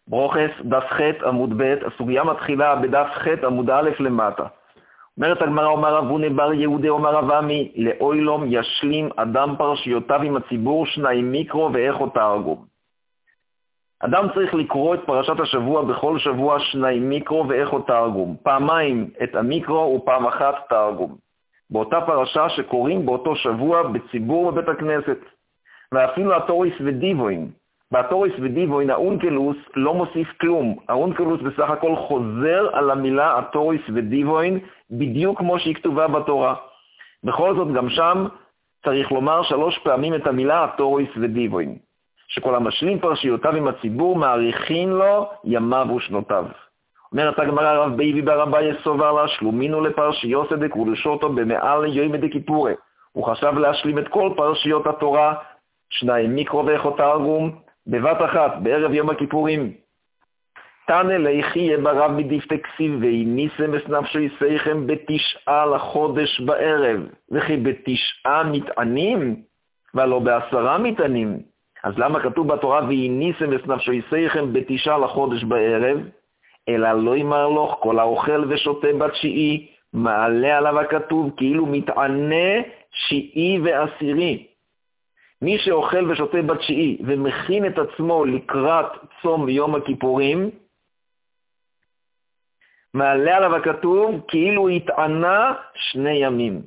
ברוכס, דף ח' עמוד ב', הסוגיה מתחילה בדף ח' עמוד א' למטה. אומרת הגמרא, אומר רב הונא בר יהודה, אומר רב עמי, לאוילום ישלים אדם פרשיותיו עם הציבור שניים מיקרו ואיכו תרגום. אדם צריך לקרוא את פרשת השבוע בכל שבוע שניים מיקרו ואיכו תרגום. פעמיים את המיקרו ופעם אחת תרגום. באותה פרשה שקוראים באותו שבוע בציבור בבית הכנסת. ואפילו התוריס ודיבוין. בתוריס ודיבוין האונקלוס לא מוסיף כלום. האונקלוס בסך הכל חוזר על המילה התוריס ודיבוין בדיוק כמו שהיא כתובה בתורה. בכל זאת גם שם צריך לומר 3 פעמים את המילה התוריס ודיבוין. שכל המשלים פרשיותיו עם הציבור מעריכין לו ימיו ושנותיו. אומרת הגמרא, רב בייבי בר אביי סובר לה שלומינו לפרשיוסא דקודשותו במעל יום דכיפורי. הוא חשב להשלים את כל פרשיות התורה, שניים מיקרו ואיכו תרגום, בבת אחת, בערב יום הכיפורים. תנא ליחי ברב מדפתי כסיב והניסם וסנפשו יסייכם ב9 לחודש בערב, וכי ב9 מטענים ולא ב10 מטענים. אז למה כתוב בתורה והניסם וסנפשו יסייכם ב9 לחודש בערב? אלא לא יאמר לך כל האוכל ושותה ב9, מעלה עליו הכתוב כאילו מתענה 9 ו10. מי שאוכל ושותה ב9 ומכין את עצמו לקראת צום יום הכיפורים, מעלה עליו הכתוב כאילו התענה 2 ימים.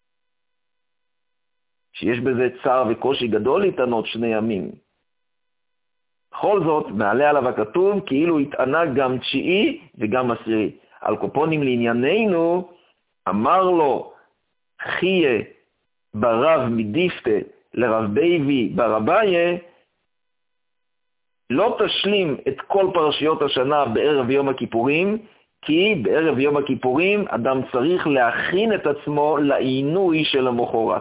שיש בזה צער וקושי גדול להתענות 2 ימים. בכל זאת, מעלה עליו הכתוב כאילו התענה גם 9 וגם 10. על קופונים לענייננו, אמר לו חיה ברב מדפתה לרב בייבי בר אביי, לא תשלים את כל פרשיות השנה בערב יום הכיפורים, כי בערב יום הכיפורים אדם צריך להכין את עצמו לעינוי של המחרת.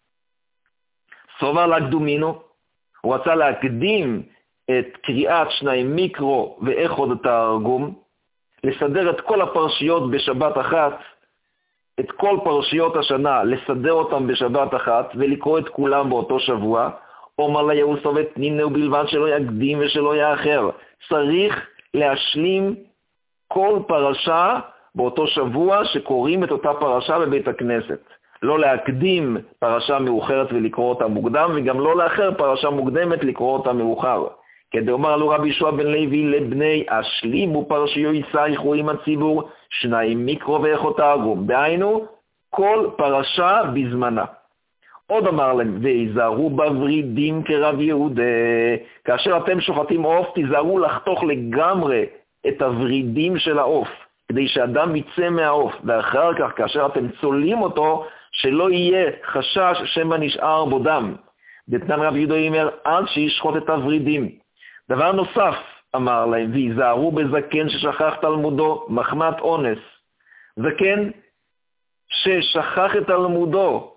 סובר להקדומינו, הוא רצה להקדים את קריאת שניים מיקרו ואיכו תרגום, לסדר את כל הפרשיות בשבת אחת, את כל פרשיות השנה, לסדר אותם בשבת אחת, ולקרוא את כולם באותו שבוע. אומר לה יהוסו ותנינו בלבד שלא יקדים ושלא יאחר. צריך להשלים כל פרשה באותו שבוע שקוראים את אותה פרשה בבית הכנסת. לא להקדים פרשה מאוחרת ולקרוא אותה מוקדם, וגם לא לאחר פרשה מוקדמת לקרוא אותה מאוחר. כדי אומר לו רבי יהושע בן לוי לבני, השלימו פרשיו יסייכו עם הציבור, שניים מיקרו ואיכו תרגום. דהיינו, כל פרשה בזמנה. עוד אמר להם, ויזהרו בוורידים כרב יהודה. כאשר אתם שוחטים עוף, תיזהרו לחתוך לגמרי את הוורידים של העוף, כדי שאדם יצא מהעוף, ואחר כך, כאשר אתם צולים אותו, שלא יהיה חשש שמא נשאר בו דם. דתנן רב יהודה אומר, עד שישחוט את הוורידים. דבר נוסף, אמר להם, ויזהרו בזקן ששכח תלמודו, מחמת אונס. זקן ששכח את תלמודו,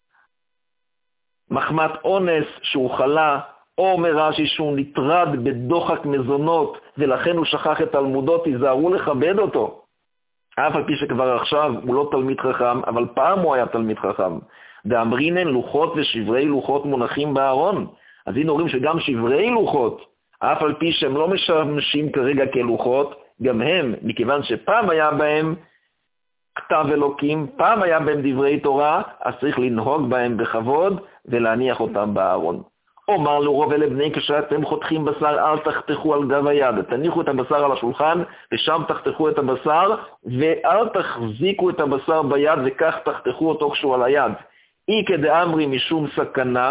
מחמת אונס שהוא חלה, או אומר רש"י שהוא נטרד בדוחק מזונות, ולכן הוא שכח את תלמודו, תיזהרו לכבד אותו. אף על פי שכבר עכשיו הוא לא תלמיד חכם, אבל פעם הוא היה תלמיד חכם. ואמרינן לוחות ושברי לוחות מונחים בארון. אז הנה אומרים שגם שברי לוחות, אף על פי שהם לא משמשים כרגע כלוחות, גם הם, מכיוון שפעם היה בהם כתב אלוקים, פעם היה בהם דברי תורה, אז צריך לנהוג בהם בכבוד ולהניח אותם בארון. אומר לו רוב לבני, כשאתם חותכים בשר, אל תחתכו על גב היד, תניחו את הבשר על השולחן, ושם תחתכו את הבשר, ואל תחזיקו את הבשר ביד, וכך תחתכו אותו כשהוא על היד. אי כדאמרי משום סכנה,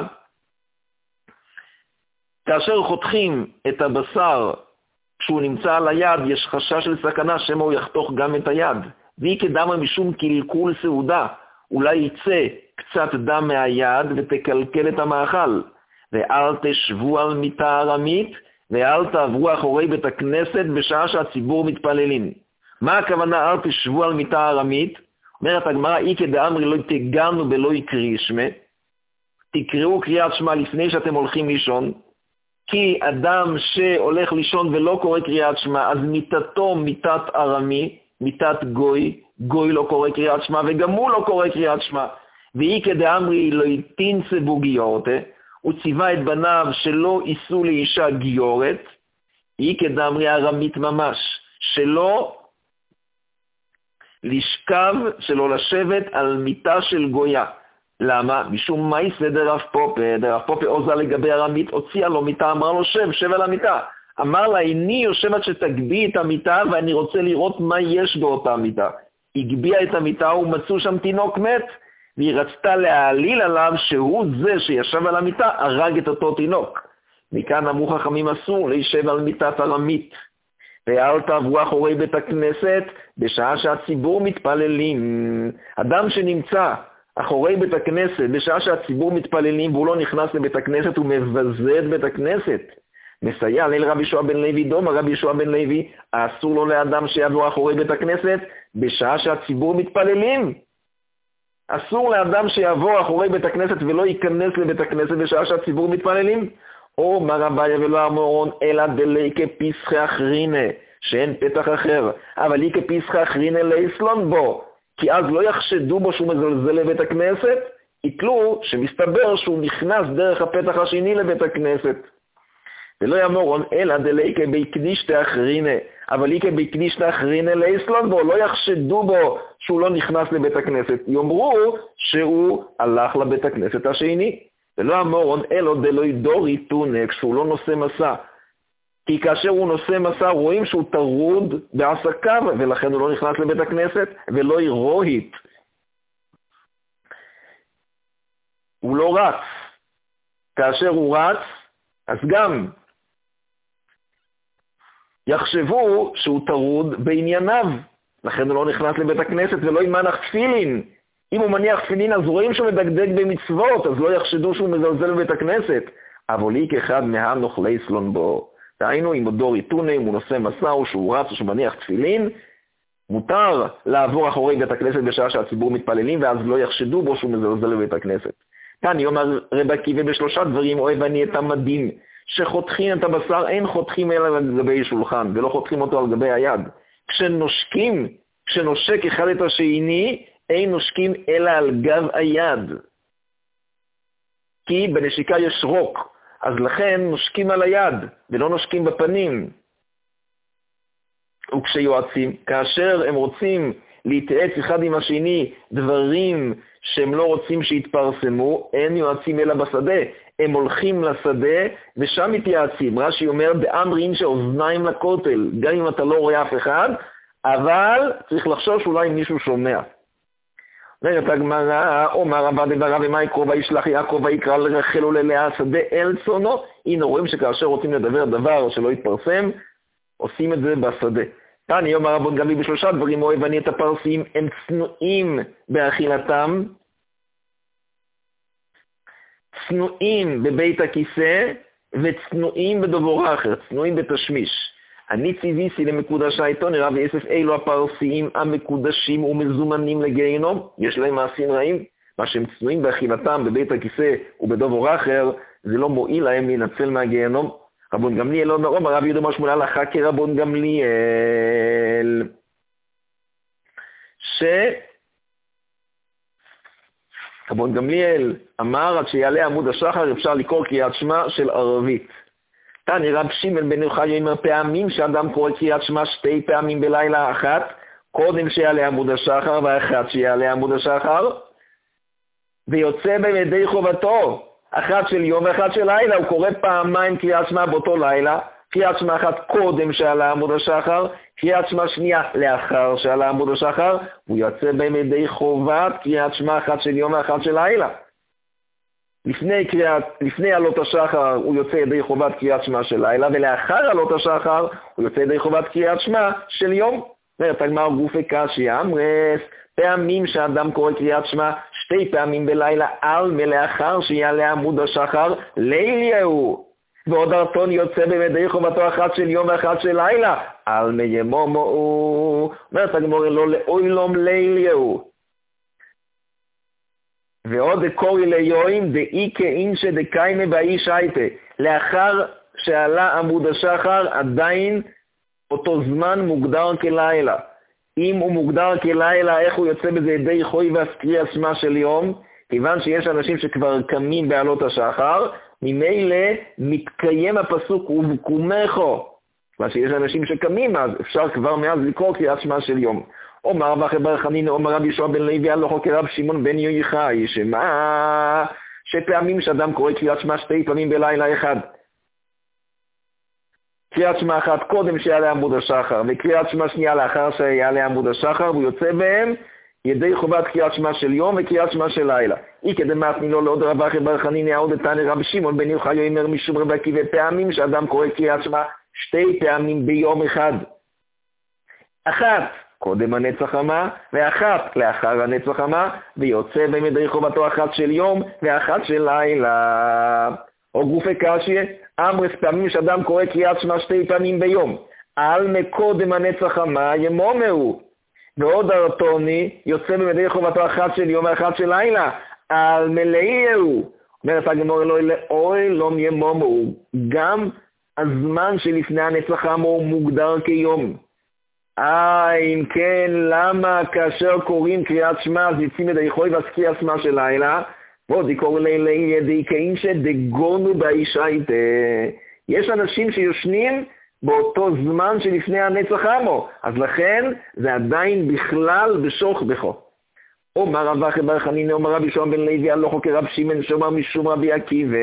כאשר חותכים את הבשר כשהוא נמצא על היד, יש חשש של סכנה שמא הוא יחתוך גם את היד. ואי כדאמרי משום קלקול סעודה, אולי יצא קצת דם מהיד ותקלקל את המאכל. ואל תשבו על מיטה ארמית, ואל תעברו אחורי בית הכנסת בשעה שהציבור מתפללים. מה הכוונה אל תשבו על מיטה ארמית? אומרת הגמרא, אי כדאמרי לא תגענו ולא יקריא שמה. תקראו קריאת שמע לפני שאתם הולכים לישון, כי אדם שהולך לישון ולא קורא קריאת שמע, אז מיטתו מיטת ארמי, מיטת גוי, גוי לא קורא קריאת שמע, וגם הוא לא קורא קריאת שמע. ואי כדאמרי לא תנצבו גיורתה, הוא ציווה את בניו שלא יישאו לאישה גיורת, היא כדאמרי ארמית ממש, שלא לשכב, שלא לשבת על מיטה של גויה. למה? משום מה יסדר רב פופה, דרב פופה עוזה לגבי ארמית, הוציאה לו מיטה, אמר לו שב על המיטה. אמר לה, איני יושבת שתגבי את המיטה ואני רוצה לראות מה יש באותה מיטה. הגביעה את המיטה ומצאו שם תינוק מת, והיא רצתה להעליל עליו שהוא זה שישב על המיטה, הרג את אותו תינוק. מכאן אמרו חכמים אסור להישב על מיטת ארמית. ואל תעברו אחורי בית הכנסת בשעה שהציבור מתפללים. אדם שנמצא אחורי בית הכנסת בשעה שהציבור מתפללים והוא לא נכנס לבית הכנסת, הוא מבזה את בית הכנסת. מסייע ליל רבי יהושע בן לוי דומה, רבי יהושע בן לוי, אסור לו לאדם שיעבור אחורי בית הכנסת בשעה שהציבור מתפללים. אסור לאדם שיעבור אחורי בית הכנסת ולא ייכנס לבית הכנסת בשעה שהציבור מתפללים. או מר אביה ולא אמורון, אלא דלי כפיסחי אחרינה, שאין פתח אחר, אבל היא כפיסחי אחרינה לאסלון בו, כי אז לא יחשדו בו שהוא מזלזל לבית הכנסת, יתלו שמסתבר שהוא נכנס דרך הפתח השני לבית הכנסת. ולא אמורון, אלא דלי כבקדישתי אחרינה, אבל היא כבקדישתי אחרינה לאסלון בו, לא יחשדו בו שהוא לא נכנס לבית הכנסת, יאמרו שהוא הלך לבית הכנסת השני. ולא אמורון אלו דלוי דורי טונה, כשהוא לא נושא מסע. כי כאשר הוא נושא מסע רואים שהוא טרוד בעסקיו, ולכן הוא לא נכנס לבית הכנסת, ולא ירוהית. הוא לא רץ. כאשר הוא רץ, אז גם יחשבו שהוא טרוד בענייניו, לכן הוא לא נכנס לבית הכנסת ולא ימנח תפילין. אם הוא מניח תפילין, אז רואים שהוא מדקדק במצוות, אז לא יחשדו שהוא מזלזל בבית הכנסת. אבל היא כאחד מהנוכלי סלון בו. דהיינו, אם הוא דורי טונה, אם הוא נושא מסע, או שהוא רץ, או שהוא מניח תפילין, מותר לעבור אחורי בית הכנסת בשעה שהציבור מתפללים, ואז לא יחשדו בו שהוא מזלזל בבית הכנסת. כאן יאמר רבי עקיבא בשלושה דברים, אוהב אני את המדים, שחותכים את הבשר, אין חותכים אלא על גבי שולחן, ולא חותכים אותו על גבי היד. כשנושק אחד את השני, אין נושקים אלא על גב היד. כי בנשיקה יש רוק, אז לכן נושקים על היד, ולא נושקים בפנים. וכשיועצים, כאשר הם רוצים להתייעץ אחד עם השני דברים שהם לא רוצים שיתפרסמו, אין יועצים אלא בשדה. הם הולכים לשדה ושם מתייעצים. רש"י אומר, באמרין שאוזניים לכותל, גם אם אתה לא רואה אף אחד, אבל צריך לחשוב שאולי מישהו שומע. אומרת הגמרא, אומר רבא דברה ומה יקרא וישלח יעקב ויקרא לרחל וללאה שדה אל צונו. הנה רואים שכאשר רוצים לדבר דבר שלא יתפרסם, עושים את זה בשדה. כאן יאמר רבן גמליאל בשלושה דברים, אוהב אני את הפרסים, הם צנועים באכילתם, צנועים בבית הכיסא, וצנועים בדבור אחר, צנועים בתשמיש. אני ציוויתי למקודשי עיתון, רבי יוסף, אלו הפרסיים המקודשים ומזומנים לגיהינום, יש להם מעשים רעים, מה שהם צנועים באכילתם בבית הכיסא ובדבור אחר, זה לא מועיל להם להינצל מהגיהינום. רבן גמליאל לא נרום, הרב יהודה משמואל הלכה כרבן גמליאל, רבן גמליאל אמר, עד שיעלה עמוד השחר אפשר לקרוא קריאת שמע של ערבית. תני רב שמעון בן יוחאי אומר, פעמים שאדם קורא קריאת שמע 2 פעמים בלילה, אחת קודם שיעלה עמוד השחר ואחת שיעלה עמוד השחר, ויוצא בידי חובתו, אחת של יום ואחת של לילה. הוא קורא פעמיים קריאת שמע באותו לילה, קריאת שמע אחת קודם שעלה עמוד השחר, קריאת שמע שנייה לאחר שעלה עמוד השחר, הוא יוצא בידי חובת קריאת שמע אחת של יום ואחת של לילה. לפני עלות השחר הוא יוצא ידי חובת קריאת שמע של לילה, ולאחר עלות השחר הוא יוצא ידי חובת קריאת שמע של יום. אומרת הגמרא גופי קשיא אמרס, פעמים שאדם קורא קריאת שמע 2 פעמים בלילה, על מלאחר שיעלה עמוד השחר לילה הוא, ועוד ארטון יוצא בידי חובתו אחת של יום ואחת של לילה, על מימומו הוא. אומרת הגמרא לא לאוילום לילה הוא. ועוד קורי ליואים דאי כאינשא דקיימה באיש הייתה, לאחר שעלה עמוד השחר עדיין אותו זמן מוגדר כלילה. אם הוא מוגדר כלילה, איך הוא יוצא בזה ידי חוי והקריאת שמע של יום? כיוון שיש אנשים שכבר קמים בעלות השחר, ממילא מתקיים הפסוק ובקומךו, מה שיש אנשים שקמים, אז אפשר כבר מאז לקרוא קריאת שמע של יום. אומר רב אחי בר חנינא, אומר רבי יהושע בן לוי, הלכו כרב שמעון בן יוחאי, שמה? שפעמים שאדם קורא קריאת שמע 2 פעמים בלילה אחד. קריאת שמע אחת קודם שיעלה עמוד השחר, וקריאת שמע שנייה לאחר שיעלה עמוד השחר, והוא יוצא בהם ידי חובת קריאת שמע של יום וקריאת שמע של לילה. אי כדמתני לעוד רב אחי בר חנינא, עוד תנא רבי שמעון בן יוחאי אומר משום רבי עקיבא, פעמים שאדם קורא קריאת שמע 2 פעמים ביום אחד. אחת קודם הנצח חמה, ואחת לאחר הנצח חמה, ויוצא בהם ידי חובתו אחת של יום ואחת של לילה. או גופי קשיא, אמרס פעמים שאדם קורא קריאת שמע 2 פעמים ביום, על מקודם הנצח חמה ימומהו, ועוד הרטוני יוצא בהם ידי חובתו אחת של יום ואחת של לילה, על מלאיהו. אומרת הגמרא לאוי לא ימומהו, גם הזמן שלפני הנצח חמה הוא מוגדר כיום. אם כן, למה כאשר קוראים קריאת שמע, אז יוצאים ידי חובה ועס קריאת שמע של לילה? ועוד יקור לילה ידי כאינשא דגונו באישייתא. יש אנשים שיושנים באותו זמן שלפני הנצח חמו, אז לכן זה עדיין בכלל בשוך בכו. אומר רב אחי בר חנינא, אומר רבי יהושע בן לוי, הלכו כרב שמעון שאמר משום רבי עקיבא.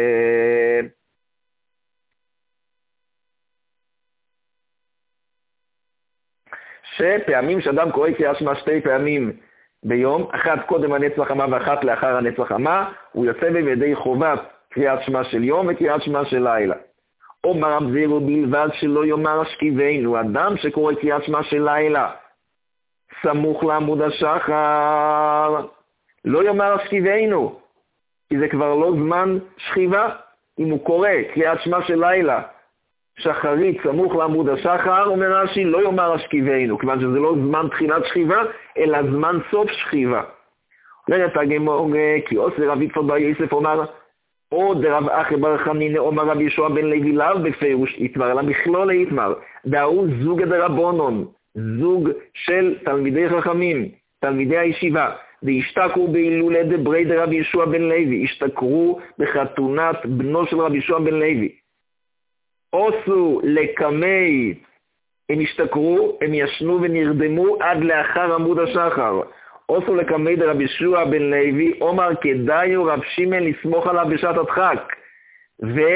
שפעמים שאדם קורא קריאת שמע 2 פעמים ביום, אחת קודם הנצח חמה ואחת לאחר הנצח חמה, הוא יוצא בידי חובת קריאת שמע של יום וקריאת שמע של לילה. אומר רב זירא בלבד שלא יאמר השכיבנו, אדם שקורא קריאת שמע של לילה סמוך לעמוד השחר, לא יאמר השכיבנו, כי זה כבר לא זמן שכיבה. אם הוא קורא קריאת שמע של לילה שחרית סמוך לעמוד השחר, אומר רש"י, לא יאמר השכיבנו, כיוון שזה לא זמן תחילת שכיבה, אלא זמן סוף שכיבה. אומרת הגמרא, כי עושה רבי יצחק בר יוסף אומר, עוד רב אחי בר חנינא אומר רבי יהושע בן לוי לאו בפירוש יתמר, אלא מכלול יתמר, דהוא זוג דרבנן, זוג של תלמידי חכמים, תלמידי הישיבה, והשתכרו בהילולי דברי דרבי יהושע בן לוי, השתכרו בחתונת בנו של רבי יהושע בן לוי. עשו לקמי, הם השתכרו, הם ישנו ונרדמו עד לאחר עמוד השחר. עשו לקמי דרבי יהושע בן לוי, אומר כדאיו רב שמעון לסמוך עליו בשעת הדחק.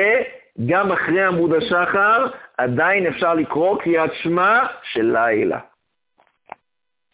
וגם אחרי עמוד השחר עדיין אפשר לקרוא קריאת שמע של לילה.